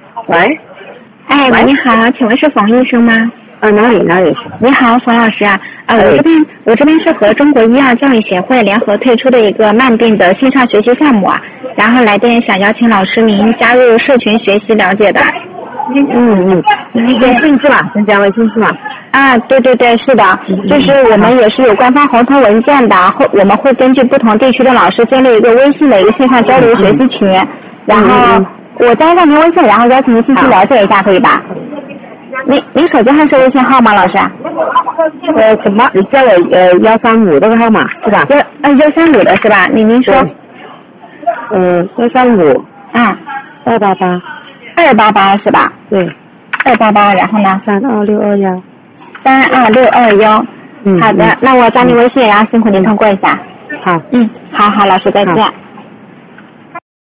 喂， 哎，喂，你好，请问是冯医生吗？ 哪里？ 你好，冯老师啊，我这边是和中国医药教育协会联合推出的一个慢病的线上学习项目啊，然后来电想邀请老师您加入社群学习了解的。 微信是吧？增加微信是吧？ 啊，对，是的，就是我们也是有官方红头文件的，我们会根据不同地区的老师建立一个微信的一个线上交流学习群，然后我加上您微信，然后邀请您信息了解一下，可以吧？您手机号是微信号吗，老师？ 什么？你叫我135这个号码是吧 ？135的是吧？您说。 135。288 是吧？ 对。 288，然后呢 ？32621。 32621。好的，那我加您微信，然后辛苦您通过一下。 好。 好，老师再见。